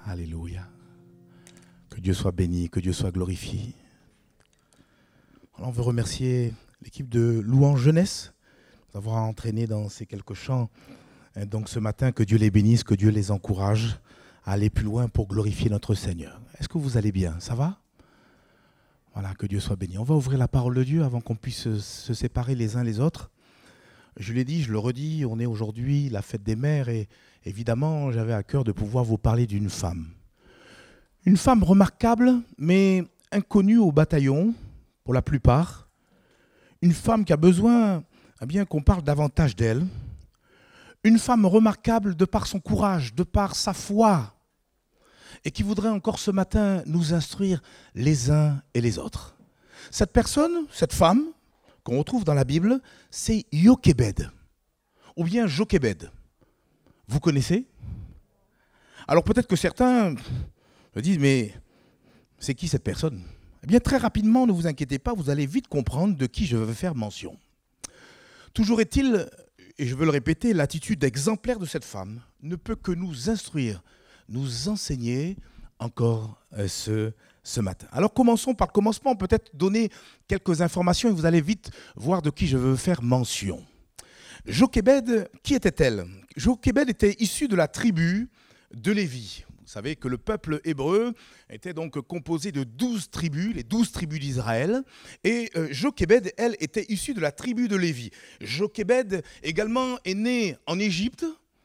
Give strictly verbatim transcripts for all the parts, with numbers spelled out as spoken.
Alléluia. Que Dieu soit béni, que Dieu soit glorifié. Alors on veut remercier l'équipe de Louange Jeunesse d'avoir entraîné dans ces quelques chants. Et donc ce matin, que Dieu les bénisse, que Dieu les encourage à aller plus loin pour glorifier notre Seigneur. Est-ce que vous allez bien? Ça va? Voilà, que Dieu soit béni. On va ouvrir la parole de Dieu avant qu'on puisse se séparer les uns les autres. Je l'ai dit, je le redis, on est aujourd'hui la fête des mères et évidemment, j'avais à cœur de pouvoir vous parler d'une femme. Une femme remarquable, mais inconnue au bataillon, pour la plupart. Une femme qui a besoin eh bien, qu'on parle davantage d'elle. Une femme remarquable de par son courage, de par sa foi, et qui voudrait encore ce matin nous instruire les uns et les autres. Cette personne, cette femme, qu'on retrouve dans la Bible, c'est Jochebed, ou bien Jochebed. Vous connaissez? Alors peut-être que certains me disent, mais c'est qui cette personne? Eh bien très rapidement, ne vous inquiétez pas, vous allez vite comprendre de qui je veux faire mention. Toujours est-il, et je veux le répéter, l'attitude exemplaire de cette femme ne peut que nous instruire, nous enseigner encore ce, ce matin. Alors commençons par le commencement, peut-être donner quelques informations et vous allez vite voir de qui je veux faire mention. Jochebed, qui était-elle? Jochebed était issue de la tribu de Lévi. Vous savez que le peuple hébreu était donc composé de douze tribus, les douze tribus d'Israël. Et euh, Jochebed, elle, était issue de la tribu de Lévi. Jochebed également est née en Égypte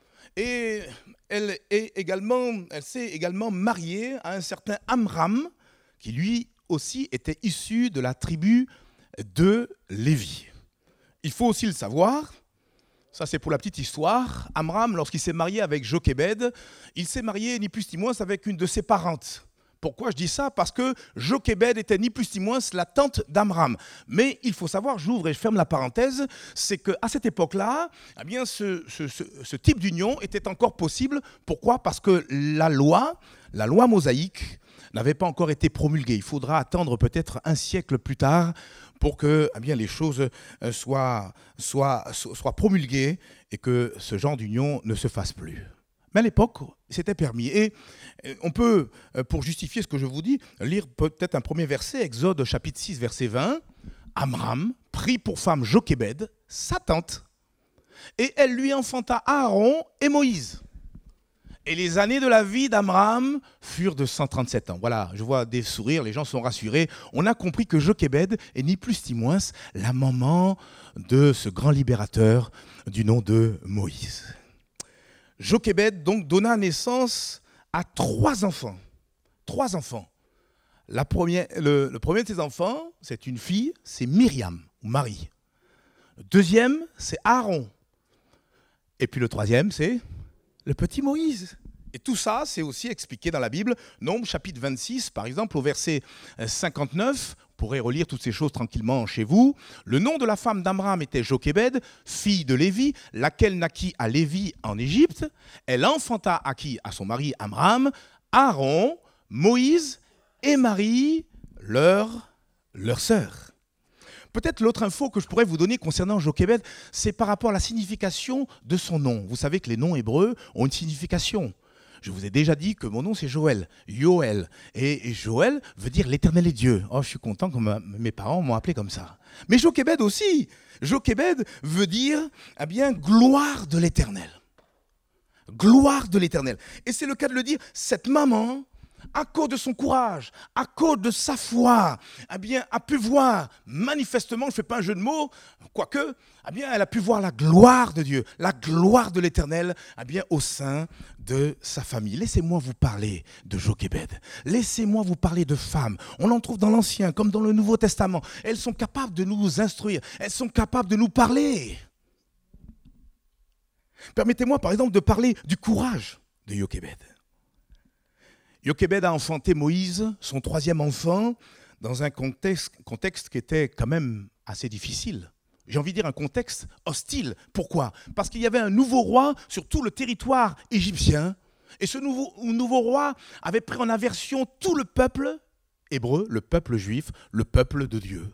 et elle, est également, elle s'est également mariée à un certain Amram, qui lui aussi était issu de la tribu de Lévi. Il faut aussi le savoir. Ça, c'est pour la petite histoire. Amram, lorsqu'il s'est marié avec Jochebed, il s'est marié ni plus ni moins avec une de ses parentes. Pourquoi je dis ça? Parce que Jochebed était ni plus ni moins la tante d'Amram. Mais il faut savoir, j'ouvre et je ferme la parenthèse, c'est qu'à cette époque-là, eh bien, ce, ce, ce, ce type d'union était encore possible. Pourquoi? Parce que la loi, la loi mosaïque, n'avait pas encore été promulguée. Il faudra attendre peut-être un siècle plus tard pour que eh bien, les choses soient, soient, soient promulguées et que ce genre d'union ne se fasse plus. Mais à l'époque, c'était permis. Et on peut, pour justifier ce que je vous dis, lire peut-être un premier verset, Exode chapitre six, verset vingt. Amram prit pour femme Jochebed, sa tante, et elle lui enfanta Aaron et Moïse. Et les années de la vie d'Amram furent de cent trente-sept ans. Voilà, je vois des sourires, les gens sont rassurés. On a compris que Jochebed est ni plus ni moins la maman de ce grand libérateur du nom de Moïse. Jochebed donc donna naissance à trois enfants. Trois enfants. La première, le, le premier de ses enfants, c'est une fille, c'est Myriam, ou Marie. Le deuxième, c'est Aaron. Et puis le troisième, c'est le petit Moïse. Et tout ça, c'est aussi expliqué dans la Bible. Nombre chapitre vingt-six, par exemple, au verset cinquante-neuf, vous pourrez relire toutes ces choses tranquillement chez vous. Le nom de la femme d'Amram était Jochebed, fille de Lévi, laquelle naquit à Lévi en Égypte. Elle enfanta à qui? À son mari Amram, Aaron, Moïse et Marie, leur, leur sœur. Peut-être l'autre info que je pourrais vous donner concernant Jochebed, c'est par rapport à la signification de son nom. Vous savez que les noms hébreux ont une signification. Je vous ai déjà dit que mon nom c'est Joël, Yoël. Et Joël veut dire l'éternel est Dieu. Oh, je suis content que ma, mes parents m'ont appelé comme ça. Mais Jochebed aussi. Jochebed veut dire, eh bien, gloire de l'éternel. Gloire de l'éternel. Et c'est le cas de le dire, cette maman, à cause de son courage, à cause de sa foi, eh bien, a pu voir, manifestement, je ne fais pas un jeu de mots, quoique, eh bien, elle a pu voir la gloire de Dieu, la gloire de l'Éternel, eh bien, au sein de sa famille. Laissez-moi vous parler de Jochebed. Laissez-moi vous parler de femmes. On en trouve dans l'Ancien comme dans le Nouveau Testament. Elles sont capables de nous instruire. Elles sont capables de nous parler. Permettez-moi, par exemple, de parler du courage de Jochebed. Jochebed a enfanté Moïse, son troisième enfant, dans un contexte, contexte qui était quand même assez difficile. J'ai envie de dire un contexte hostile. Pourquoi? Parce qu'il y avait un nouveau roi sur tout le territoire égyptien. Et ce nouveau, nouveau roi avait pris en aversion tout le peuple hébreu, le peuple juif, le peuple de Dieu.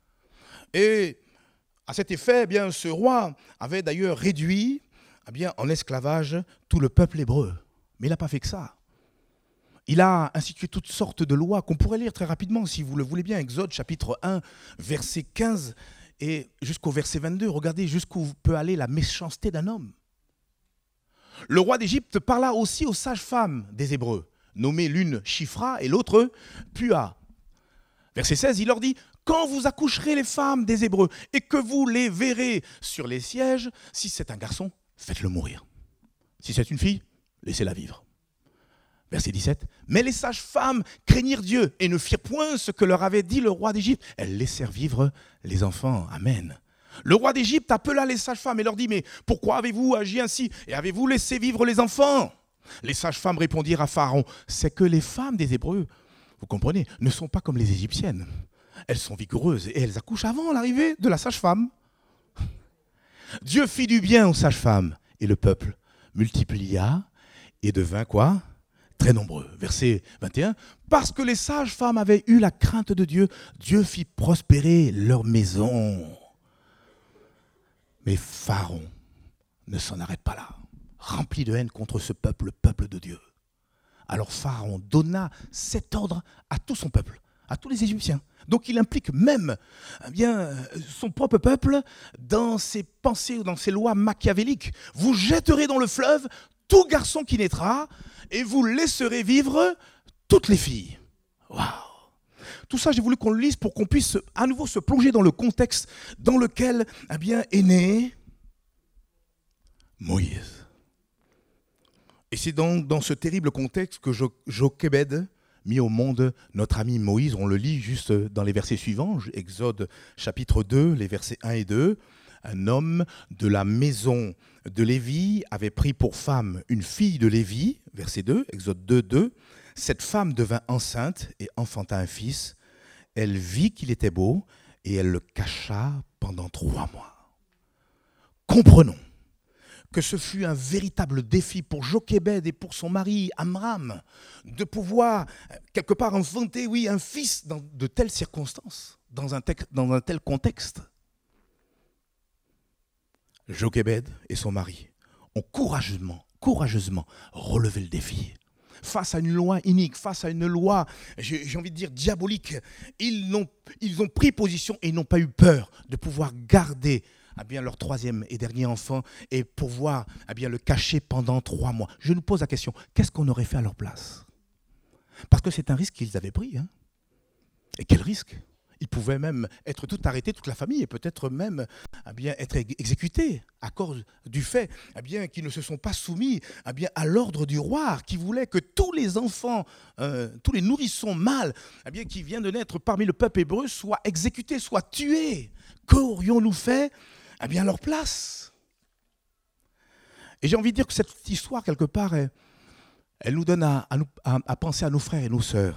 Et à cet effet, eh bien, ce roi avait d'ailleurs réduit eh bien, en esclavage tout le peuple hébreu. Mais il n'a pas fait que ça. il a institué toutes sortes de lois qu'on pourrait lire très rapidement, si vous le voulez bien. Exode chapitre un, verset quinze et jusqu'au verset vingt-deux. Regardez jusqu'où peut aller la méchanceté d'un homme. Le roi d'Égypte parla aussi aux sages-femmes des Hébreux, nommées l'une Shifra et l'autre Pua. Verset seize, il leur dit « Quand vous accoucherez les femmes des Hébreux et que vous les verrez sur les sièges, si c'est un garçon, faites-le mourir. Si c'est une fille, laissez-la vivre. » Verset dix-sept, « Mais les sages-femmes craignirent Dieu et ne firent point ce que leur avait dit le roi d'Égypte. Elles laissèrent vivre les enfants. » Amen. Le roi d'Égypte appela les sages-femmes et leur dit « Mais pourquoi avez-vous agi ainsi et avez-vous laissé vivre les enfants ?» Les sages-femmes répondirent à Pharaon « C'est que les femmes des Hébreux, vous comprenez, ne sont pas comme les Égyptiennes. Elles sont vigoureuses et elles accouchent avant l'arrivée de la sage-femme. » Dieu fit du bien aux sages-femmes et le peuple multiplia et devint quoi ? Très nombreux. Verset vingt et un. Parce que les sages-femmes avaient eu la crainte de Dieu, Dieu fit prospérer leur maison. Mais Pharaon ne s'en arrête pas là. Rempli de haine contre ce peuple, le peuple de Dieu. Alors Pharaon donna cet ordre à tout son peuple, à tous les Égyptiens. Donc il implique même eh bien, son propre peuple dans ses pensées ou dans ses lois machiavéliques. Vous jetterez dans le fleuve tout garçon qui naîtra et vous laisserez vivre toutes les filles. Waouh! Tout ça, j'ai voulu qu'on le lise pour qu'on puisse à nouveau se plonger dans le contexte dans lequel eh bien, est né Moïse. Et c'est donc dans ce terrible contexte que Jo- Jochebed mis au monde notre ami Moïse. On le lit juste dans les versets suivants, Exode chapitre deux, les versets un et deux. Un homme de la maison de Lévi avait pris pour femme une fille de Lévi, verset deux, Exode deux, deux. Cette femme devint enceinte et enfanta un fils. Elle vit qu'il était beau et elle le cacha pendant trois mois. Comprenons que ce fut un véritable défi pour Jochebed et pour son mari Amram de pouvoir quelque part enfanter, oui, un fils dans de telles circonstances, dans un, texte, dans un tel contexte. Jochebed et son mari ont courageusement, courageusement relevé le défi. Face à une loi inique, face à une loi, j'ai, j'ai envie de dire diabolique, ils, n'ont, ils ont pris position et ils n'ont pas eu peur de pouvoir garder eh bien, leur troisième et dernier enfant et pouvoir eh bien, le cacher pendant trois mois. Je nous pose la question, qu'est-ce qu'on aurait fait à leur place ? Parce que c'est un risque qu'ils avaient pris. Hein. Et quel risque ? Ils pouvaient même être tout arrêtés, toute la famille, et peut-être même eh bien, être exécutés à cause du fait eh bien, qu'ils ne se sont pas soumis eh bien, à l'ordre du roi, qui voulait que tous les enfants, euh, tous les nourrissons mâles eh bien, qui viennent de naître parmi le peuple hébreu soient exécutés, soient tués. Qu'aurions-nous fait eh bien, à leur place ? Et j'ai envie de dire que cette histoire, quelque part, elle, elle nous donne à, à, nous, à, à penser à nos frères et nos sœurs,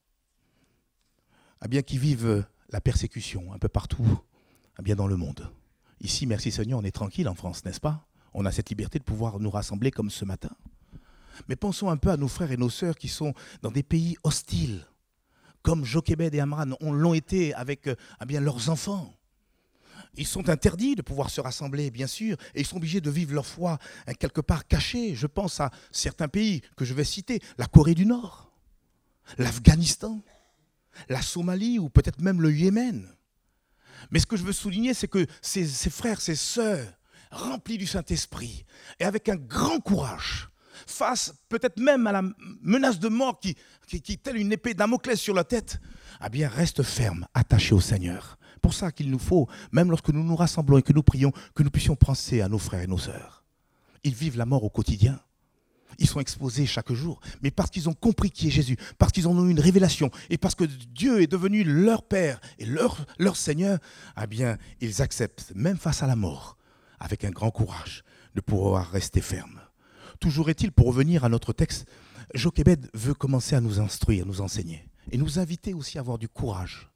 eh bien, qui vivent la persécution un peu partout, eh bien dans le monde. Ici, merci Seigneur, on est tranquille en France, n'est-ce pas ? On a cette liberté de pouvoir nous rassembler comme ce matin. Mais pensons un peu à nos frères et nos sœurs qui sont dans des pays hostiles, comme Jochebed et Amram on l'ont été avec eh bien, leurs enfants. Ils sont interdits de pouvoir se rassembler, bien sûr, et ils sont obligés de vivre leur foi hein, quelque part cachée. Je pense à certains pays que je vais citer, la Corée du Nord, l'Afghanistan, la Somalie ou peut-être même le Yémen. Mais ce que je veux souligner, c'est que ces, ces frères, ces sœurs, remplis du Saint-Esprit et avec un grand courage, face peut-être même à la menace de mort qui, qui, qui telle une épée Damoclès sur la tête, eh bien restent fermes, attachés au Seigneur. Pour ça qu'il nous faut, même lorsque nous nous rassemblons et que nous prions, que nous puissions penser à nos frères et nos sœurs. Ils vivent la mort au quotidien. Ils sont exposés chaque jour, mais parce qu'ils ont compris qui est Jésus, parce qu'ils en ont eu une révélation, et parce que Dieu est devenu leur Père et leur, leur Seigneur, eh bien, ils acceptent, même face à la mort, avec un grand courage, de pouvoir rester fermes. Toujours est-il, pour revenir à notre texte, Jochebed veut commencer à nous instruire, nous enseigner, et nous inviter aussi à avoir du courage.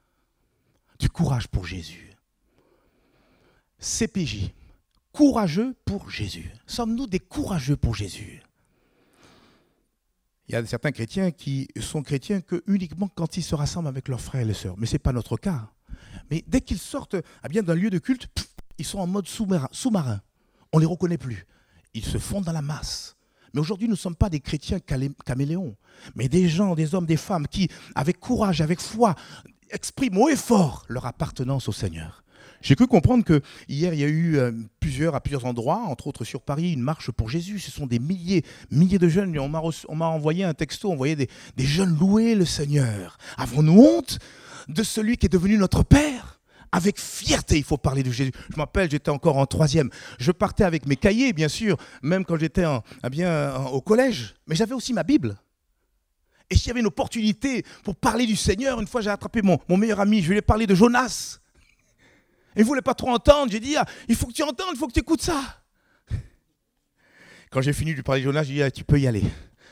Du courage pour Jésus. C P J, courageux pour Jésus. Sommes-nous des courageux pour Jésus ? Il y a certains chrétiens qui sont chrétiens que uniquement quand ils se rassemblent avec leurs frères et leurs sœurs. Mais ce n'est pas notre cas. Mais dès qu'ils sortent eh bien, d'un lieu de culte, pff, ils sont en mode sous-marin, sous-marin. On ne les reconnaît plus. Ils se fondent dans la masse. Mais aujourd'hui, nous ne sommes pas des chrétiens caméléons, mais des gens, des hommes, des femmes qui, avec courage, avec foi, expriment haut et fort leur appartenance au Seigneur. J'ai cru comprendre que hier, il y a eu euh, plusieurs, à plusieurs endroits, entre autres sur Paris, une marche pour Jésus. Ce sont des milliers, milliers de jeunes. On m'a, reçu, on m'a envoyé un texto, on voyait des, des jeunes louer le Seigneur. Avons-nous honte de celui qui est devenu notre Père ? Avec fierté, il faut parler de Jésus. Je m'appelle, j'étais encore en troisième. Je partais avec mes cahiers, bien sûr, même quand j'étais en, eh bien, en, au collège. Mais j'avais aussi ma Bible. Et s'il y avait une opportunité pour parler du Seigneur, une fois j'ai attrapé mon, mon meilleur ami, je lui ai parlé de Jonas. Il ne voulait pas trop entendre. J'ai dit, ah, il faut que tu entendes, il faut que tu écoutes ça. Quand j'ai fini de lui parler de Jonas, j'ai dit, ah, tu peux y aller.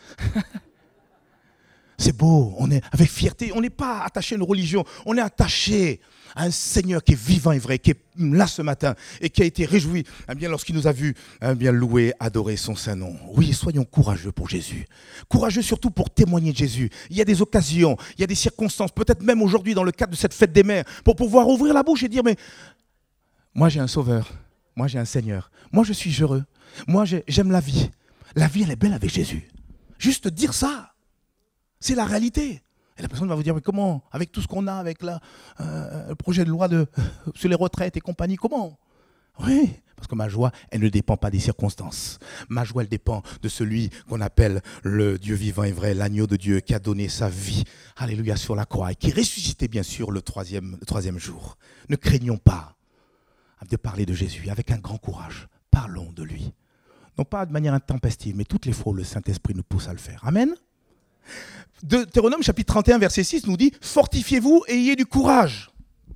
C'est beau, on est avec fierté. On n'est pas attaché à une religion, on est attaché à un Seigneur qui est vivant et vrai, qui est là ce matin et qui a été réjoui eh bien, lorsqu'il nous a vus eh bien, louer, adorer son saint nom. Oui, soyons courageux pour Jésus. Courageux surtout pour témoigner de Jésus. Il y a des occasions, il y a des circonstances, peut-être même aujourd'hui dans le cadre de cette fête des mères, pour pouvoir ouvrir la bouche et dire, mais moi j'ai un sauveur, moi j'ai un Seigneur, moi je suis heureux, moi j'aime la vie. La vie elle est belle avec Jésus. Juste dire ça, c'est la réalité. Et la personne va vous dire, mais comment, avec tout ce qu'on a, avec la, euh, le projet de loi de, euh, sur les retraites et compagnie, comment ? Oui, parce que ma joie, elle ne dépend pas des circonstances. Ma joie, elle dépend de celui qu'on appelle le Dieu vivant et vrai, l'agneau de Dieu qui a donné sa vie, alléluia, sur la croix, et qui est ressuscité, bien sûr, le troisième, le troisième jour. Ne craignons pas de parler de Jésus avec un grand courage. Parlons de lui. Non pas de manière intempestive, mais toutes les fois où le Saint-Esprit nous pousse à le faire. Amen. Deutéronome chapitre trente et un verset six nous dit « Fortifiez-vous et ayez du courage.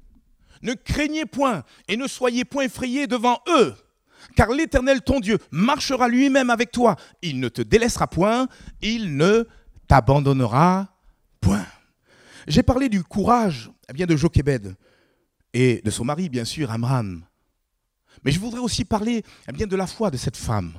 Ne craignez point et ne soyez point effrayés devant eux, car l'Éternel ton Dieu marchera lui-même avec toi. Il ne te délaissera point, il ne t'abandonnera point. » J'ai parlé du courage eh bien, de Jochébed et de son mari, bien sûr, Amram. Mais je voudrais aussi parler eh bien, de la foi de cette femme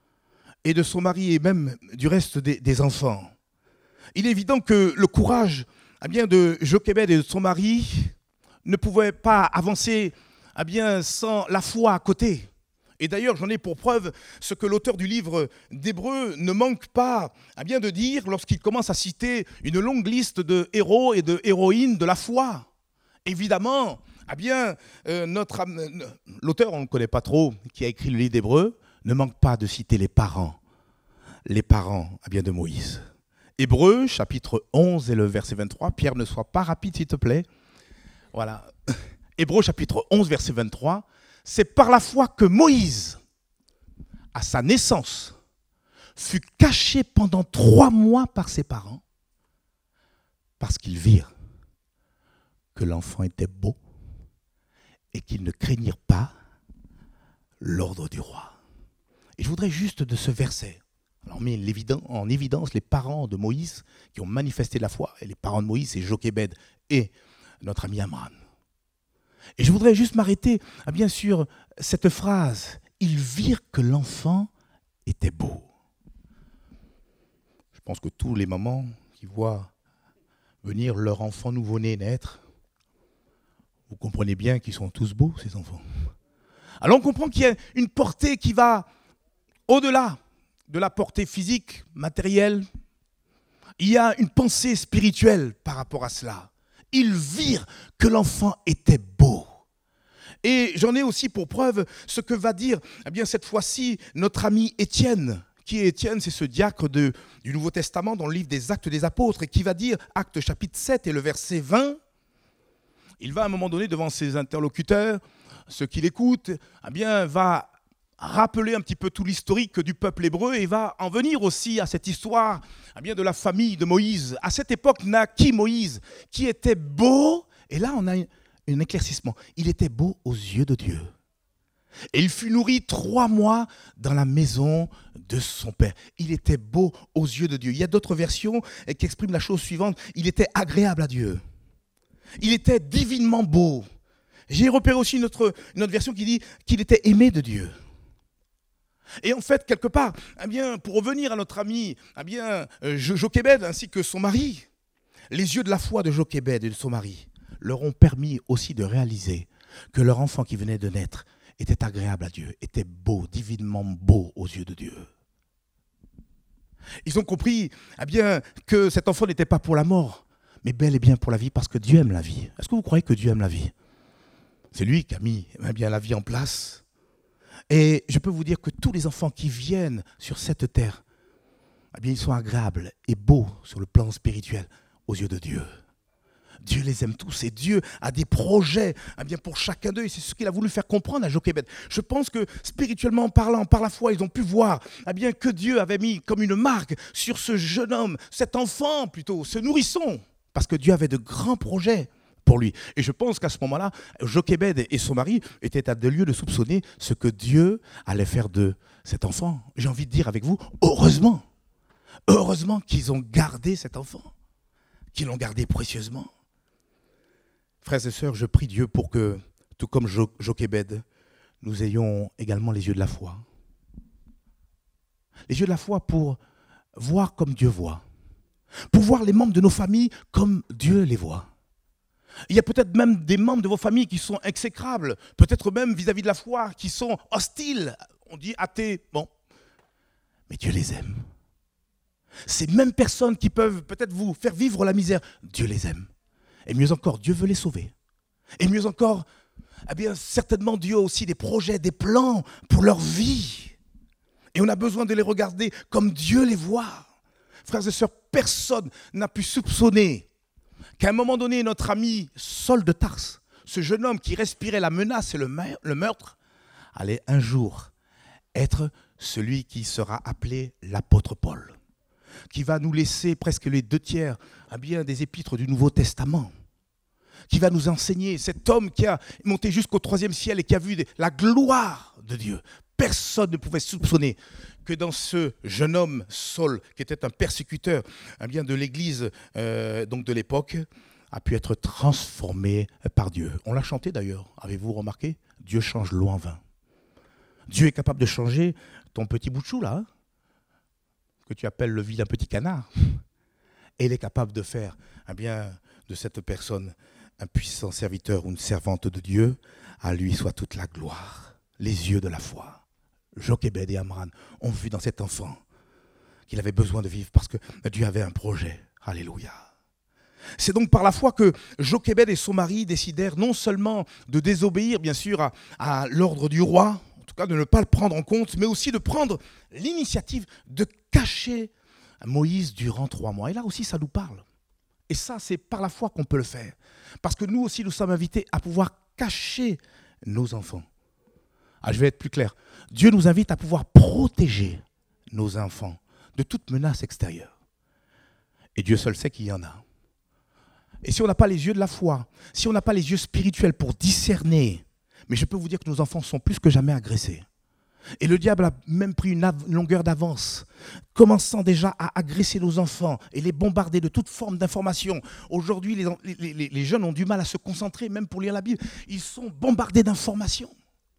et de son mari et même du reste des, des enfants. Il est évident que le courage eh bien, de Jochébed et de son mari ne pouvait pas avancer eh bien, sans la foi à côté. Et d'ailleurs, j'en ai pour preuve ce que l'auteur du livre d'Hébreux ne manque pas eh bien, de dire lorsqu'il commence à citer une longue liste de héros et de héroïnes de la foi. Évidemment, eh bien, euh, notre, euh, l'auteur, on ne le connaît pas trop, qui a écrit le livre d'Hébreux, ne manque pas de citer les parents, les parents eh bien, de Moïse. Hébreux, chapitre onze et le verset vingt-trois. Pierre, ne sois pas rapide, s'il te plaît. Voilà. Hébreux, chapitre onze, verset vingt-trois. C'est par la foi que Moïse, à sa naissance, fut caché pendant trois mois par ses parents, parce qu'ils virent que l'enfant était beau et qu'ils ne craignirent pas l'ordre du roi. Et je voudrais juste de ce verset, alors on met en évidence les parents de Moïse qui ont manifesté la foi. Et les parents de Moïse, c'est Jochébed et notre ami Amram. Et je voudrais juste m'arrêter à bien sûr cette phrase. Ils virent que l'enfant était beau. Je pense que tous les mamans qui voient venir leur enfant nouveau-né naître, vous comprenez bien qu'ils sont tous beaux, ces enfants. Alors on comprend qu'il y a une portée qui va au-delà de la portée physique, matérielle. Il y a une pensée spirituelle par rapport à cela. Ils virent que l'enfant était beau. Et j'en ai aussi pour preuve ce que va dire eh bien, cette fois-ci notre ami Étienne. Qui est Étienne? C'est ce diacre de, du Nouveau Testament dans le livre des Actes des Apôtres et qui va dire, Actes chapitre sept et le verset vingt, il va à un moment donné devant ses interlocuteurs, ceux qui l'écoutent, eh bien, va rappeler un petit peu tout l'historique du peuple hébreu et va en venir aussi à cette histoire eh bien, de la famille de Moïse. À cette époque naquit Moïse, qui était beau, et là on a un éclaircissement, il était beau aux yeux de Dieu. Et il fut nourri trois mois dans la maison de son père. Il était beau aux yeux de Dieu. Il y a d'autres versions qui expriment la chose suivante, il était agréable à Dieu. Il était divinement beau. J'ai repéré aussi une autre, une autre version qui dit qu'il était aimé de Dieu. Et en fait, quelque part, eh bien, pour revenir à notre ami eh bien, Jochébed ainsi que son mari, les yeux de la foi de Jochébed et de son mari leur ont permis aussi de réaliser que leur enfant qui venait de naître était agréable à Dieu, était beau, divinement beau aux yeux de Dieu. Ils ont compris eh bien, que cet enfant n'était pas pour la mort, mais bel et bien pour la vie, parce que Dieu aime la vie. Est-ce que vous croyez que Dieu aime la vie? C'est lui qui a mis eh bien, la vie en place. Et je peux vous dire que tous les enfants qui viennent sur cette terre, eh bien, ils sont agréables et beaux sur le plan spirituel aux yeux de Dieu. Dieu les aime tous et Dieu a des projets eh bien, pour chacun d'eux. Et c'est ce qu'il a voulu faire comprendre à Jochebed. Je pense que spirituellement parlant, par la foi, ils ont pu voir eh bien, que Dieu avait mis comme une marque sur ce jeune homme, cet enfant plutôt, ce nourrisson. Parce que Dieu avait de grands projets pour lui. Et je pense qu'à ce moment-là, Jochebed et son mari étaient à deux lieux de soupçonner ce que Dieu allait faire de cet enfant. J'ai envie de dire avec vous, heureusement, heureusement qu'ils ont gardé cet enfant, qu'ils l'ont gardé précieusement. Frères et sœurs, je prie Dieu pour que, tout comme Jo- Jochebed, nous ayons également les yeux de la foi. Les yeux de la foi pour voir comme Dieu voit. Pour voir les membres de nos familles comme Dieu les voit. Il y a peut-être même des membres de vos familles qui sont exécrables, peut-être même vis-à-vis de la foi, qui sont hostiles. On dit athées, bon. Mais Dieu les aime. Ces mêmes personnes qui peuvent peut-être vous faire vivre la misère, Dieu les aime. Et mieux encore, Dieu veut les sauver. Et mieux encore, eh bien, certainement Dieu a aussi des projets, des plans pour leur vie. Et on a besoin de les regarder comme Dieu les voit. Frères et sœurs, personne n'a pu soupçonner qu'à un moment donné, notre ami Saul de Tarse, ce jeune homme qui respirait la menace et le meurtre, allait un jour être celui qui sera appelé l'apôtre Paul, qui va nous laisser presque les deux tiers eh bien, des épîtres du Nouveau Testament, qui va nous enseigner, cet homme qui a monté jusqu'au troisième ciel et qui a vu la gloire de Dieu. Personne ne pouvait soupçonner que dans ce jeune homme, Saul, qui était un persécuteur eh bien, de l'Église euh, donc de l'époque, a pu être transformé par Dieu. On l'a chanté d'ailleurs, avez-vous remarqué? Dieu change l'eau en vin. Dieu est capable de changer ton petit bout de chou là, hein, que tu appelles le vilain petit canard. Et il est capable de faire eh bien, de cette personne un puissant serviteur ou une servante de Dieu. À lui soit toute la gloire, les yeux de la foi. Jochebed et Amran ont vu dans cet enfant qu'il avait besoin de vivre parce que Dieu avait un projet. Alléluia. C'est donc par la foi que Jochebed et son mari décidèrent non seulement de désobéir bien sûr à, à l'ordre du roi, en tout cas de ne pas le prendre en compte, mais aussi de prendre l'initiative de cacher Moïse durant trois mois. Et là aussi, ça nous parle. Et ça, c'est par la foi qu'on peut le faire. Parce que nous aussi, nous sommes invités à pouvoir cacher nos enfants. Ah, je vais être plus clair. Dieu nous invite à pouvoir protéger nos enfants de toute menace extérieure. Et Dieu seul sait qu'il y en a. Et si on n'a pas les yeux de la foi, si on n'a pas les yeux spirituels pour discerner, mais je peux vous dire que nos enfants sont plus que jamais agressés. Et le diable a même pris une av- longueur d'avance, commençant déjà à agresser nos enfants et les bombarder de toute forme d'information. Aujourd'hui, les, les, les, les jeunes ont du mal à se concentrer, même pour lire la Bible. Ils sont bombardés d'informations.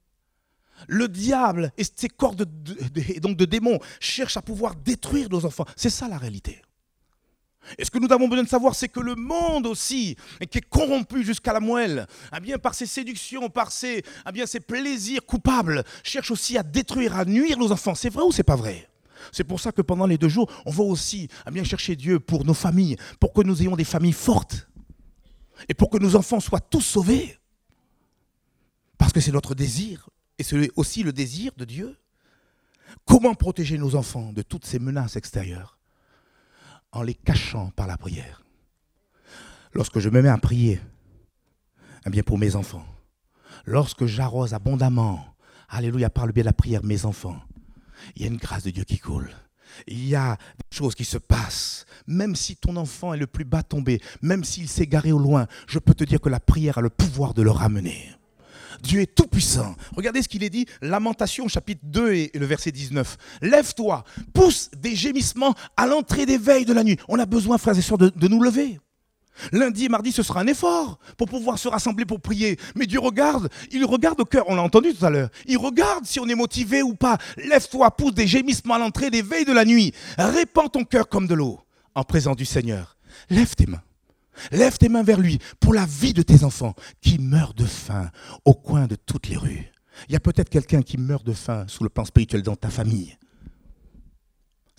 Le diable et ses corps de, de, de, donc de démons cherchent à pouvoir détruire nos enfants. C'est ça la réalité. Et ce que nous avons besoin de savoir, c'est que le monde aussi, qui est corrompu jusqu'à la moelle, eh bien, par ses séductions, par ses, eh bien, ses plaisirs coupables, cherche aussi à détruire, à nuire nos enfants. C'est vrai ou c'est pas vrai? C'est pour ça que pendant les deux jours, on va aussi eh bien, chercher Dieu pour nos familles, pour que nous ayons des familles fortes et pour que nos enfants soient tous sauvés. Parce que c'est notre désir et c'est aussi le désir de Dieu. Comment protéger nos enfants de toutes ces menaces extérieures? En les cachant par la prière. Lorsque je me mets à prier, eh bien pour mes enfants, lorsque j'arrose abondamment, alléluia, par le biais de la prière, mes enfants, il y a une grâce de Dieu qui coule. Il y a des choses qui se passent. Même si ton enfant est le plus bas tombé, même s'il s'est garé au loin, je peux te dire que la prière a le pouvoir de le ramener. Dieu est tout puissant. Regardez ce qu'il est dit, Lamentation chapitre deux et le verset dix-neuf. Lève-toi, pousse des gémissements à l'entrée des veilles de la nuit. On a besoin, frères et sœurs, de, de nous lever. Lundi et mardi, ce sera un effort pour pouvoir se rassembler pour prier. Mais Dieu regarde, il regarde au cœur, on l'a entendu tout à l'heure. Il regarde si on est motivé ou pas. Lève-toi, pousse des gémissements à l'entrée des veilles de la nuit. Répands ton cœur comme de l'eau en présence du Seigneur. Lève tes mains. Lève tes mains vers lui pour la vie de tes enfants qui meurent de faim au coin de toutes les rues. Il y a peut-être quelqu'un qui meurt de faim sous le plan spirituel dans ta famille.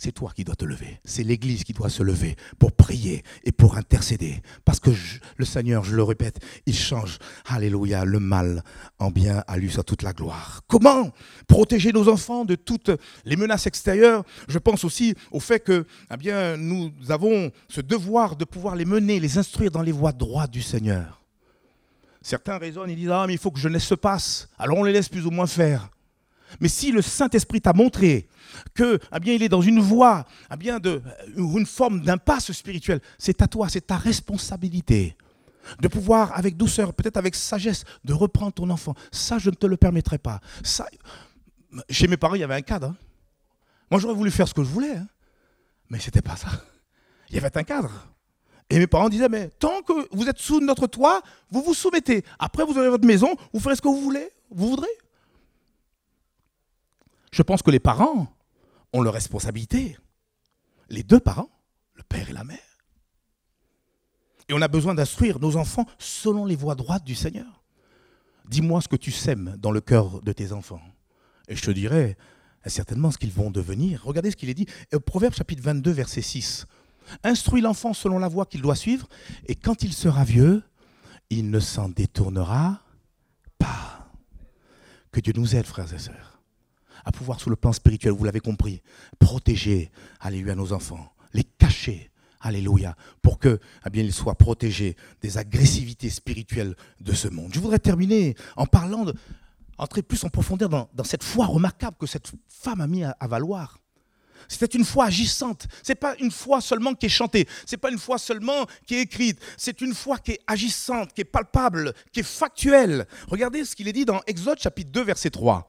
c'est toi qui dois te lever. C'est l'Église qui doit se lever pour prier et pour intercéder. Parce que je, le Seigneur, je le répète, il change, alléluia, le mal en bien, à lui soit toute la gloire. Comment protéger nos enfants de toutes les menaces extérieures? Je pense aussi au fait que eh bien, nous avons ce devoir de pouvoir les mener, les instruire dans les voies droites du Seigneur. Certains raisonnent, ils disent « Ah, mais il faut que jeunesse se passe. » Alors on les laisse plus ou moins faire. Mais si le Saint-Esprit t'a montré que, eh bien, il est dans une voie, eh bien, de, une forme d'impasse spirituelle, c'est à toi, c'est ta responsabilité de pouvoir, avec douceur, peut-être avec sagesse, de reprendre ton enfant. Ça, je ne te le permettrai pas. Ça, chez mes parents, il y avait un cadre. Hein. Moi, j'aurais voulu faire ce que je voulais, hein. Mais ce n'était pas ça. Il y avait un cadre. Et mes parents disaient, mais tant que vous êtes sous notre toit, vous vous soumettez. Après, vous aurez votre maison, vous ferez ce que vous voulez, vous voudrez. Je pense que les parents ont leur responsabilité. Les deux parents, le père et la mère. Et on a besoin d'instruire nos enfants selon les voies droites du Seigneur. Dis-moi ce que tu sèmes dans le cœur de tes enfants. Et je te dirai certainement ce qu'ils vont devenir. Regardez ce qu'il est dit. Au Proverbe chapitre vingt-deux, verset six. Instruis l'enfant selon la voie qu'il doit suivre, et quand il sera vieux, il ne s'en détournera pas. Que Dieu nous aide, frères et sœurs, à pouvoir, sur le plan spirituel, vous l'avez compris, protéger, alléluia, nos enfants, les cacher, alléluia, pour que, eh bien, ils soient protégés des agressivités spirituelles de ce monde. Je voudrais terminer en parlant, de, entrer plus en profondeur dans, dans cette foi remarquable que cette femme a mis à, à valoir. C'était une foi agissante. Ce n'est pas une foi seulement qui est chantée. Ce n'est pas une foi seulement qui est écrite. C'est une foi qui est agissante, qui est palpable, qui est factuelle. Regardez ce qu'il est dit dans Exode chapitre deux, verset trois.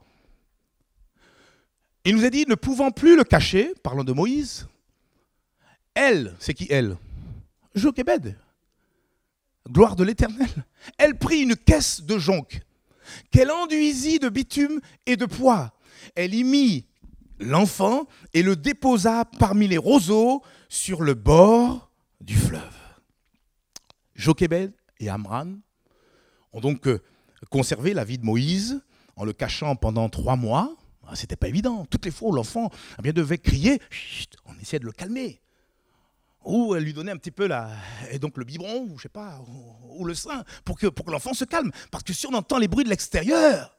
Il nous a dit, ne pouvant plus le cacher, parlant de Moïse, elle, c'est qui elle? Jochébed, gloire de l'Éternel. Elle prit une caisse de jonc, qu'elle enduisit de bitume et de pois. Elle y mit l'enfant et le déposa parmi les roseaux sur le bord du fleuve. Jochébed et Amram ont donc conservé la vie de Moïse en le cachant pendant trois mois. C'était pas évident. Toutes les fois où l'enfant eh bien, devait crier, chut, on essayait de le calmer. Ou elle lui donnait un petit peu la, et donc le biberon, ou je sais pas, ou, ou le sein, pour que, pour que l'enfant se calme. Parce que si on entend les bruits de l'extérieur,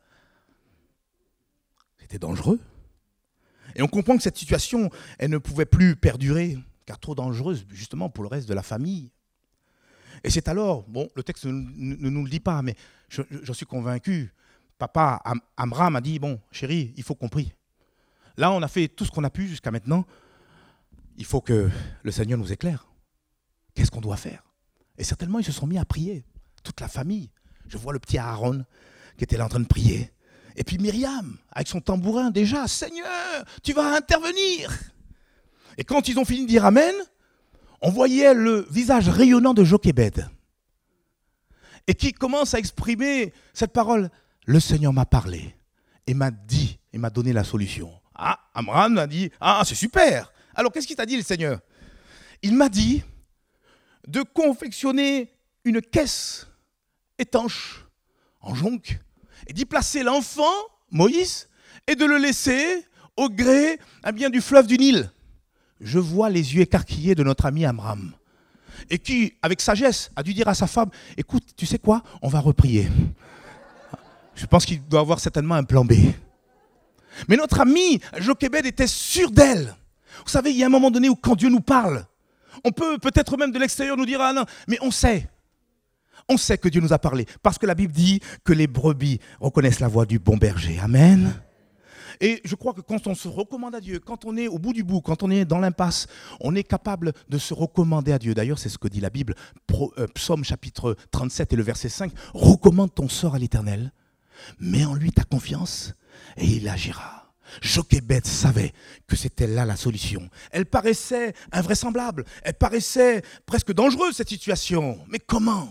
c'était dangereux. Et on comprend que cette situation, elle ne pouvait plus perdurer, car trop dangereuse justement pour le reste de la famille. Et c'est alors, bon, le texte ne, ne, ne nous le dit pas, mais je, j'en suis convaincu. Papa Am- Amram a dit, bon, chérie, il faut qu'on prie. Là, on a fait tout ce qu'on a pu jusqu'à maintenant. Il faut que le Seigneur nous éclaire. Qu'est-ce qu'on doit faire? Et certainement, ils se sont mis à prier. Toute la famille. Je vois le petit Aaron qui était là en train de prier. Et puis Myriam, avec son tambourin déjà. Seigneur, tu vas intervenir. Et quand ils ont fini de dire Amen, on voyait le visage rayonnant de Jochébed. Et qui commence à exprimer cette parole. Le Seigneur m'a parlé et m'a dit, et m'a donné la solution. Ah, Amram a dit, ah, c'est super. Alors, qu'est-ce qu'il t'a dit, le Seigneur? Il m'a dit de confectionner une caisse étanche en jonc et d'y placer l'enfant, Moïse, et de le laisser au gré eh bien, du fleuve du Nil. Je vois les yeux écarquillés de notre ami Amram. Et qui, avec sagesse, a dû dire à sa femme, écoute, tu sais quoi, on va reprier. Je pense qu'il doit avoir certainement un plan B. Mais notre ami Jochébed était sûr d'elle. Vous savez, il y a un moment donné où quand Dieu nous parle, on peut peut-être même de l'extérieur nous dire « Ah non », mais on sait. On sait que Dieu nous a parlé. Parce que la Bible dit que les brebis reconnaissent la voix du bon berger. Amen. Et je crois que quand on se recommande à Dieu, quand on est au bout du bout, quand on est dans l'impasse, on est capable de se recommander à Dieu. D'ailleurs, c'est ce que dit la Bible, Psaume chapitre trente-sept et le verset cinq. « Recommande ton sort à l'Éternel. Mets en lui ta confiance et il agira. » Jochébed savait que c'était là la solution. Elle paraissait invraisemblable, elle paraissait presque dangereuse cette situation. Mais comment?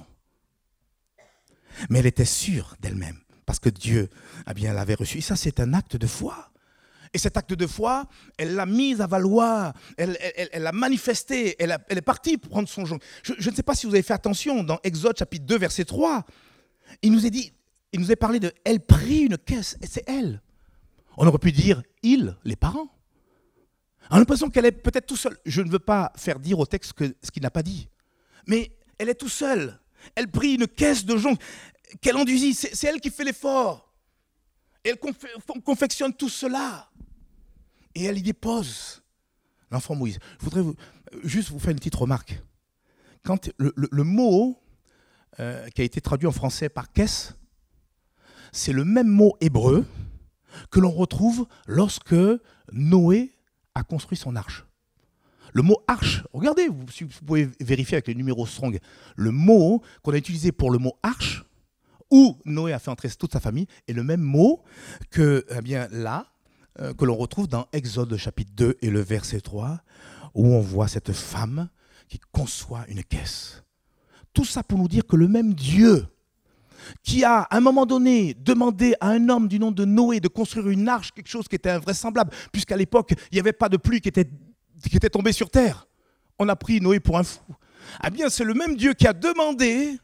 Mais elle était sûre d'elle-même parce que Dieu eh bien, l'avait reçue. Et ça, c'est un acte de foi. Et cet acte de foi, elle l'a mise à valoir, elle, elle, elle l'a manifesté, elle, a, elle est partie pour prendre son jonc. Je, je ne sais pas si vous avez fait attention, dans Exode chapitre deux, verset trois, il nous est dit, il nous est parlé de « elle prit une caisse », et c'est elle. On aurait pu dire « ils », les parents. On a l'impression qu'elle est peut-être tout seule. Je ne veux pas faire dire au texte que, ce qu'il n'a pas dit. Mais elle est tout seule. Elle prit une caisse de jonc qu'elle enduisit. C'est, c'est elle qui fait l'effort. Et elle conf- confectionne tout cela. Et elle y dépose l'enfant Moïse. Je voudrais vous, juste vous faire une petite remarque. Quand le, le, le mot euh, qui a été traduit en français par caisse, c'est le même mot hébreu que l'on retrouve lorsque Noé a construit son arche. Le mot arche, regardez, vous, si vous pouvez vérifier avec les numéros Strong, le mot qu'on a utilisé pour le mot arche, où Noé a fait entrer toute sa famille, est le même mot que, eh bien, là, euh, que l'on retrouve dans Exode chapitre deux et le verset trois, où on voit cette femme qui conçoit une caisse. Tout ça pour nous dire que le même Dieu qui a, à un moment donné, demandé à un homme du nom de Noé de construire une arche, quelque chose qui était invraisemblable, puisqu'à l'époque, il n'y avait pas de pluie qui était, qui était tombée sur terre. On a pris Noé pour un fou. Eh bien, c'est le même Dieu qui a demandé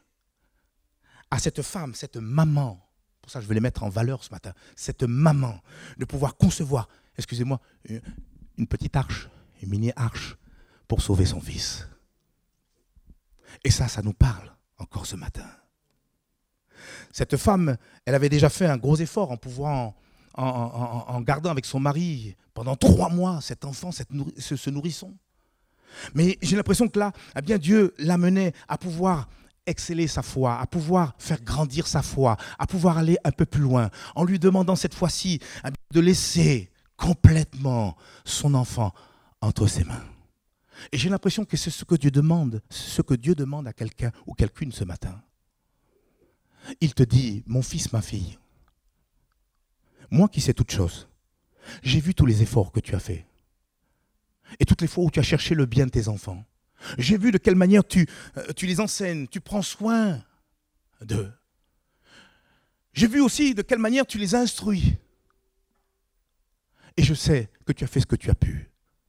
à cette femme, cette maman, pour ça je vais les mettre en valeur ce matin, cette maman, de pouvoir concevoir, excusez-moi, une petite arche, une mini-arche, pour sauver son fils. Et ça, ça nous parle encore ce matin. Cette femme, elle avait déjà fait un gros effort en pouvant, en, en, en gardant avec son mari pendant trois mois cet enfant, cette nourri, ce, ce nourrisson. Mais j'ai l'impression que là, eh bien, Dieu l'amenait à pouvoir exceller sa foi, à pouvoir faire grandir sa foi, à pouvoir aller un peu plus loin, en lui demandant cette fois-ci eh bien, de laisser complètement son enfant entre ses mains. Et j'ai l'impression que c'est ce que Dieu demande, ce que Dieu demande à quelqu'un ou quelqu'une ce matin. Il te dit, mon fils, ma fille, moi qui sais toutes choses, j'ai vu tous les efforts que tu as faits et toutes les fois où tu as cherché le bien de tes enfants. J'ai vu de quelle manière tu, euh, tu les enseignes, tu prends soin d'eux. J'ai vu aussi de quelle manière tu les instruis. Et je sais que tu as fait ce que tu as pu.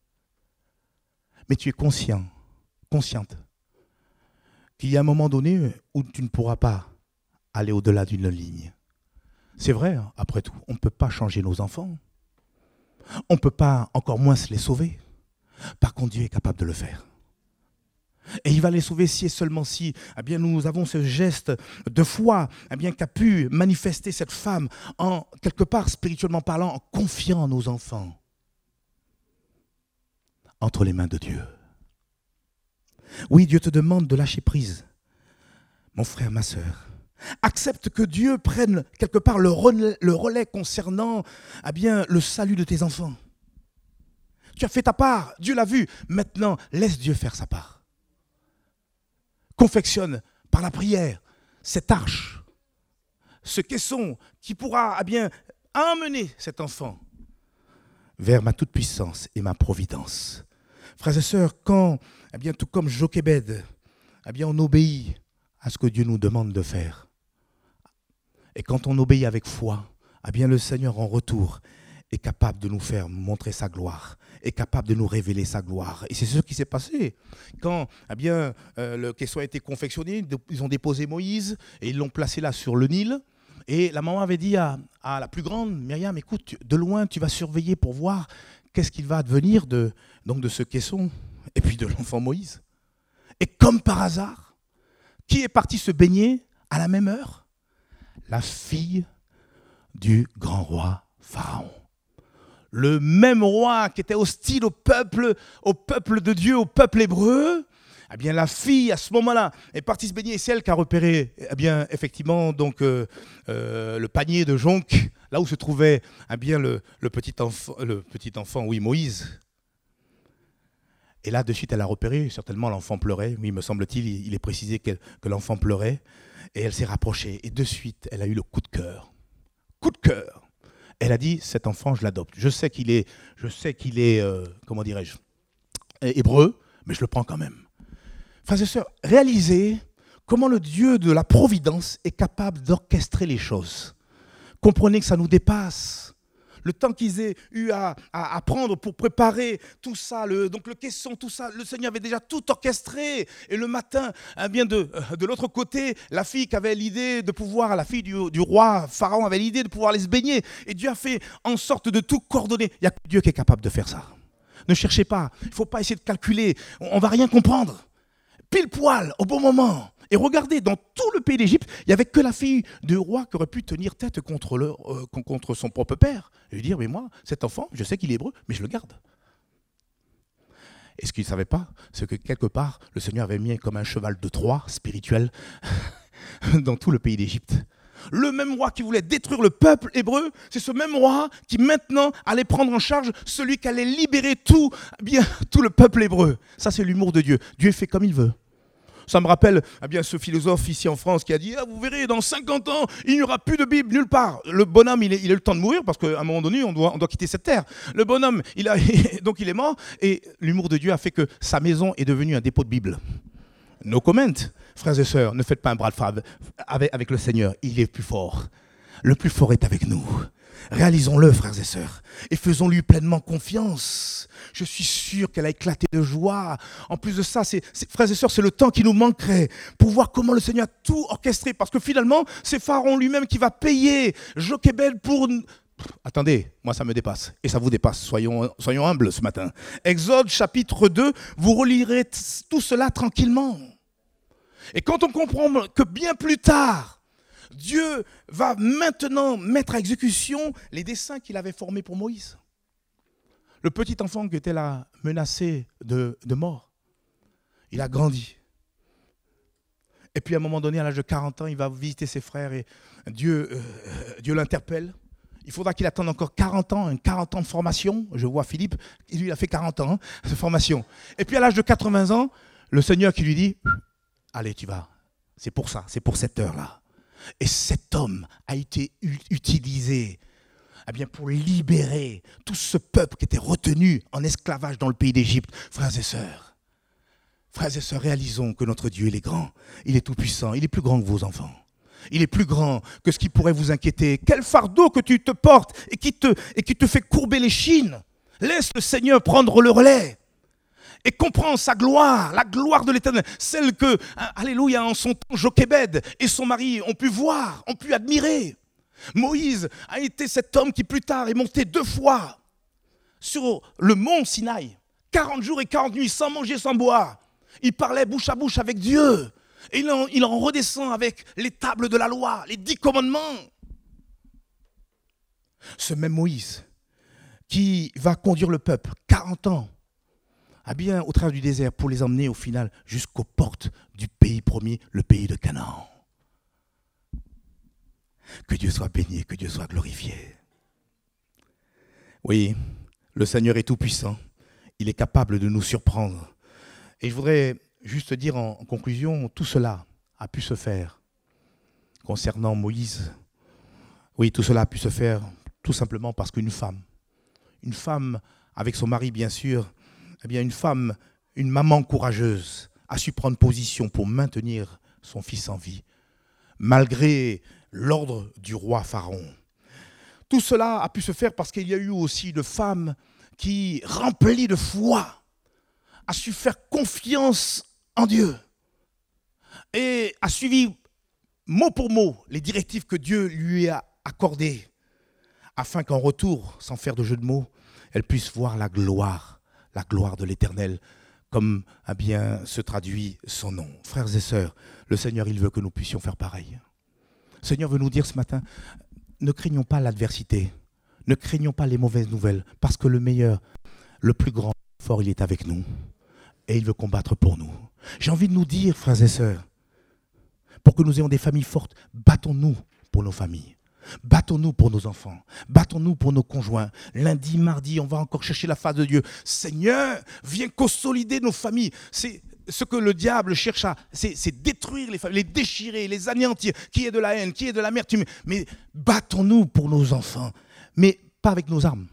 Mais tu es conscient, consciente, qu'il y a un moment donné où tu ne pourras pas aller au-delà d'une ligne. C'est vrai, hein, après tout, on ne peut pas changer nos enfants. On ne peut pas, encore moins, se les sauver. Par contre, Dieu est capable de le faire. Et il va les sauver si et seulement si eh bien, nous avons ce geste de foi eh bien, qu'a pu manifester cette femme, en, quelque part, spirituellement parlant, en confiant nos enfants entre les mains de Dieu. Oui, Dieu te demande de lâcher prise. Mon frère, ma sœur, accepte que Dieu prenne quelque part le relais, le relais concernant eh bien, le salut de tes enfants. Tu as fait ta part, Dieu l'a vu. Maintenant, laisse Dieu faire sa part. Confectionne par la prière cette arche, ce caisson qui pourra eh bien, emmener cet enfant vers ma toute-puissance et ma providence. Frères et sœurs, quand, eh bien, tout comme Jochébed, eh bien, on obéit à ce que Dieu nous demande de faire. Et quand on obéit avec foi, eh bien, le Seigneur en retour est capable de nous faire montrer sa gloire, est capable de nous révéler sa gloire. Et c'est ce qui s'est passé. Quand eh bien, euh, le caisson a été confectionné, ils ont déposé Moïse et ils l'ont placé là sur le Nil. Et la maman avait dit à, à la plus grande, Myriam, écoute, tu, de loin, tu vas surveiller pour voir qu'est-ce qu'il va advenir de, donc de ce caisson et puis de l'enfant Moïse. Et comme par hasard, qui est parti se baigner à la même heure? La fille du grand roi Pharaon. Le même roi qui était hostile au peuple, au peuple de Dieu, au peuple hébreu, eh bien la fille à ce moment-là est partie se baigner et c'est elle qui a repéré, eh bien effectivement donc euh, euh, le panier de jonc, là où se trouvait eh bien le, le petit enfant, le petit enfant, oui Moïse. Et là de suite elle a repéré, certainement l'enfant pleurait, oui me semble-t-il, il est précisé que, que l'enfant pleurait et elle s'est rapprochée et de suite elle a eu le coup de cœur, coup de cœur. Elle a dit, cet enfant, je l'adopte. Je sais qu'il est, je sais qu'il est, euh, comment dirais-je, hébreu, mais je le prends quand même. Frères et sœurs, réalisez comment le Dieu de la providence est capable d'orchestrer les choses. Comprenez que ça nous dépasse. Le temps qu'ils aient eu à, à, à prendre pour préparer tout ça, le, donc le caisson, tout ça, le Seigneur avait déjà tout orchestré. Et le matin, eh bien de, de l'autre côté, la fille qui avait l'idée de pouvoir, la fille du, du roi Pharaon avait l'idée de pouvoir aller se baigner. Et Dieu a fait en sorte de tout coordonner. Il n'y a que Dieu qui est capable de faire ça. Ne cherchez pas. Il ne faut pas essayer de calculer. On ne va rien comprendre. Pile poil, au bon moment. Et regardez, dans tout le pays d'Égypte, il n'y avait que la fille du roi qui aurait pu tenir tête contre, le, euh, contre son propre père. Et lui dire, mais moi, cet enfant, je sais qu'il est hébreu, mais je le garde. Et ce qu'il ne savait pas, c'est que quelque part, le Seigneur avait mis comme un cheval de Troie spirituel dans tout le pays d'Égypte. Le même roi qui voulait détruire le peuple hébreu, c'est ce même roi qui maintenant allait prendre en charge celui qui allait libérer tout, bien, tout le peuple hébreu. Ça, c'est l'humour de Dieu. Dieu fait comme il veut. Ça me rappelle eh bien, ce philosophe ici en France qui a dit ah, « Vous verrez, dans cinquante ans, il n'y aura plus de Bible nulle part. » Le bonhomme, il, est, il a eu le temps de mourir parce qu'à un moment donné, on doit, on doit quitter cette terre. Le bonhomme, il a, donc il est mort et l'humour de Dieu a fait que sa maison est devenue un dépôt de Bible. No comment, frères et sœurs, ne faites pas un bras de fer avec, avec le Seigneur. Il est plus fort. Le plus fort est avec nous. Réalisons-le, frères et sœurs, et faisons-lui pleinement confiance. Je suis sûr qu'elle a éclaté de joie. En plus de ça, c'est, c'est, frères et sœurs, c'est le temps qui nous manquerait pour voir comment le Seigneur a tout orchestré. Parce que finalement, c'est Pharaon lui-même qui va payer Jochébed pour... Attendez, moi ça me dépasse, et ça vous dépasse, soyons, soyons humbles ce matin. Exode chapitre deux, vous relirez t- tout cela tranquillement. Et quand on comprend que bien plus tard, Dieu va maintenant mettre à exécution les desseins qu'il avait formés pour Moïse. Le petit enfant qui était là, menacé de, de mort, il a grandi. Et puis à un moment donné, à l'âge de quarante ans, il va visiter ses frères et Dieu, euh, Dieu l'interpelle. Il faudra qu'il attende encore quarante ans, quarante ans de formation. Je vois Philippe, lui, il a fait quarante ans hein, de formation. Et puis à l'âge de quatre-vingts ans, le Seigneur qui lui dit « Allez, tu vas, c'est pour ça, c'est pour cette heure-là. » Et cet homme a été utilisé eh bien, pour libérer tout ce peuple qui était retenu en esclavage dans le pays d'Égypte. Frères et sœurs, frères et sœurs, réalisons que notre Dieu, il est grand, il est tout-puissant, il est plus grand que vos enfants. Il est plus grand que ce qui pourrait vous inquiéter. Quel fardeau que tu te portes et qui te, et qui te fait courber les chines. Laisse le Seigneur prendre le relais. Et comprends sa gloire, la gloire de l'Éternel, celle que, alléluia, en son temps, Jochébed et son mari ont pu voir, ont pu admirer. Moïse a été cet homme qui plus tard est monté deux fois sur le mont Sinaï, quarante jours et quarante nuits, sans manger, sans boire. Il parlait bouche à bouche avec Dieu. Et il en, il en redescend avec les tables de la loi, les dix commandements. Ce même Moïse qui va conduire le peuple quarante ans, ah bien, au travers du désert pour les emmener au final jusqu'aux portes du pays promis, le pays de Canaan. Que Dieu soit béni, que Dieu soit glorifié. Oui, le Seigneur est tout-puissant. Il est capable de nous surprendre. Et je voudrais juste dire en conclusion, tout cela a pu se faire concernant Moïse. Oui, tout cela a pu se faire tout simplement parce qu'une femme, une femme avec son mari bien sûr, eh bien une femme, une maman courageuse, a su prendre position pour maintenir son fils en vie, malgré l'ordre du roi Pharaon. Tout cela a pu se faire parce qu'il y a eu aussi une femme qui, remplie de foi, a su faire confiance en Dieu et a suivi mot pour mot les directives que Dieu lui a accordées, afin qu'en retour, sans faire de jeu de mots, elle puisse voir la gloire, la gloire de l'Éternel, comme a bien se traduit son nom. Frères et sœurs, le Seigneur, il veut que nous puissions faire pareil. Le Seigneur veut nous dire ce matin, ne craignons pas l'adversité, ne craignons pas les mauvaises nouvelles, parce que le meilleur, le plus grand, le fort, il est avec nous. Et il veut combattre pour nous. J'ai envie de nous dire, frères et sœurs, pour que nous ayons des familles fortes, battons-nous pour nos familles. Battons-nous pour nos enfants. Battons-nous pour nos conjoints. Lundi, mardi, on va encore chercher la face de Dieu. Seigneur, viens consolider nos familles. C'est ce que le diable cherche à, c'est, c'est détruire les familles, les déchirer, les anéantir. Qui est de la haine, qui est de l'amertume. Mais battons-nous pour nos enfants. Mais pas avec nos armes.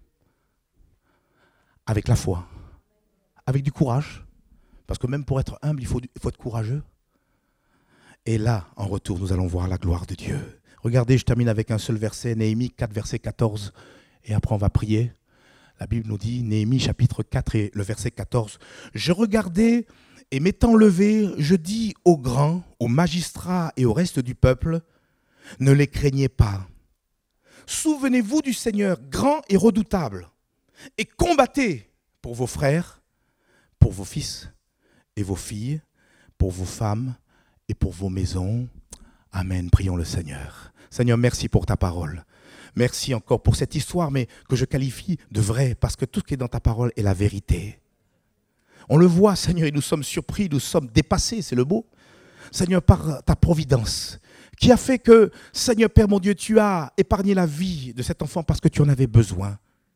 Avec la foi. Avec du courage. Parce que même pour être humble, il faut, il faut être courageux. Et là, en retour, nous allons voir la gloire de Dieu. Regardez, je termine avec un seul verset, Néhémie quatre, verset quatorze. Et après, on va prier. La Bible nous dit, Néhémie chapitre quatre et le verset quatorze. « Je regardais et m'étant levé, je dis aux grands, aux magistrats et au reste du peuple, ne les craignez pas. Souvenez-vous du Seigneur, grand et redoutable, et combattez pour vos frères, pour vos fils et vos filles, pour vos femmes et pour vos maisons. Amen. Prions le Seigneur. Seigneur, merci pour ta parole. Merci encore pour cette histoire, mais que je qualifie de vraie, parce que tout ce qui est dans ta parole est la vérité. On le voit, Seigneur, et nous sommes surpris, nous sommes dépassés, c'est le beau. Seigneur, par ta providence, qui a fait que, Seigneur Père mon Dieu, tu as épargné la vie de cet enfant parce que tu en avais besoin.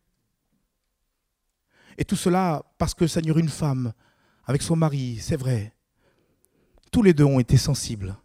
Et tout cela parce que, Seigneur, une femme, avec son mari, c'est vrai, tous les deux ont été sensibles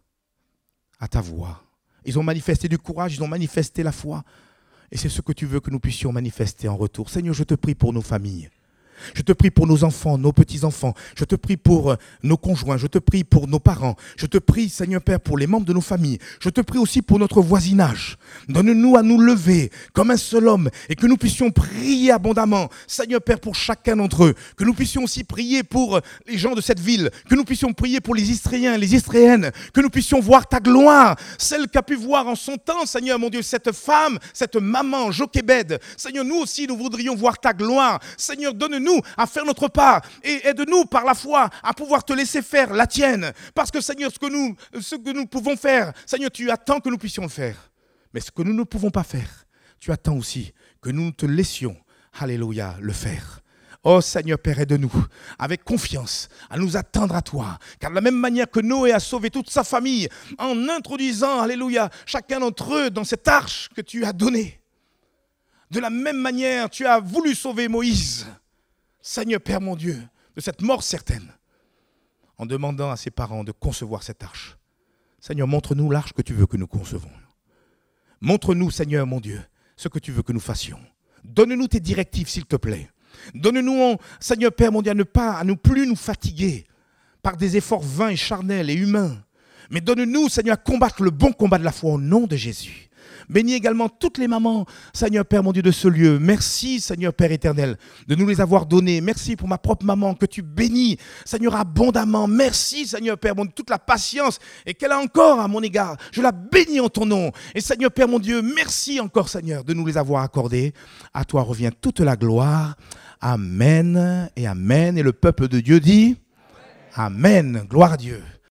à ta voix. Ils ont manifesté du courage, ils ont manifesté la foi. Et c'est ce que tu veux que nous puissions manifester en retour. Seigneur, je te prie pour nos familles. Je te prie pour nos enfants, nos petits-enfants. Je te prie pour nos conjoints. Je te prie pour nos parents. Je te prie, Seigneur Père, pour les membres de nos familles. Je te prie aussi pour notre voisinage. Donne-nous à nous lever comme un seul homme et que nous puissions prier abondamment, Seigneur Père, pour chacun d'entre eux. Que nous puissions aussi prier pour les gens de cette ville. Que nous puissions prier pour les Israéliens, les Israéliennes. Que nous puissions voir ta gloire, celle qu'a pu voir en son temps, Seigneur mon Dieu, cette femme, cette maman, Jochébed. Seigneur, nous aussi, nous voudrions voir ta gloire. Seigneur, donne-nous à faire notre part et aide-nous par la foi à pouvoir te laisser faire la tienne. Parce que Seigneur, ce que nous, ce que nous pouvons faire, Seigneur, tu attends que nous puissions le faire. Mais ce que nous ne pouvons pas faire, tu attends aussi que nous te laissions, alléluia, le faire. Oh Seigneur Père, aide-nous avec confiance à nous attendre à toi. Car de la même manière que Noé a sauvé toute sa famille en introduisant, alléluia, chacun d'entre eux dans cette arche que tu as donnée. De la même manière, tu as voulu sauver Moïse. Seigneur Père mon Dieu, de cette mort certaine, en demandant à ses parents de concevoir cette arche. Seigneur, montre-nous l'arche que tu veux que nous concevons. Montre-nous, Seigneur mon Dieu, ce que tu veux que nous fassions. Donne-nous tes directives, s'il te plaît. Donne-nous, Seigneur Père mon Dieu, à ne pas, à ne plus nous fatiguer par des efforts vains et charnels et humains. Mais donne-nous, Seigneur, à combattre le bon combat de la foi au nom de Jésus. Bénis également toutes les mamans, Seigneur Père mon Dieu, de ce lieu. Merci, Seigneur Père éternel, de nous les avoir données. Merci pour ma propre maman, que tu bénis, Seigneur, abondamment. Merci, Seigneur Père mon Dieu, toute la patience et qu'elle a encore à mon égard. Je la bénis en ton nom. Et Seigneur Père mon Dieu, merci encore, Seigneur, de nous les avoir accordées. À toi revient toute la gloire. Amen et amen. Et le peuple de Dieu dit Amen. Gloire à Dieu.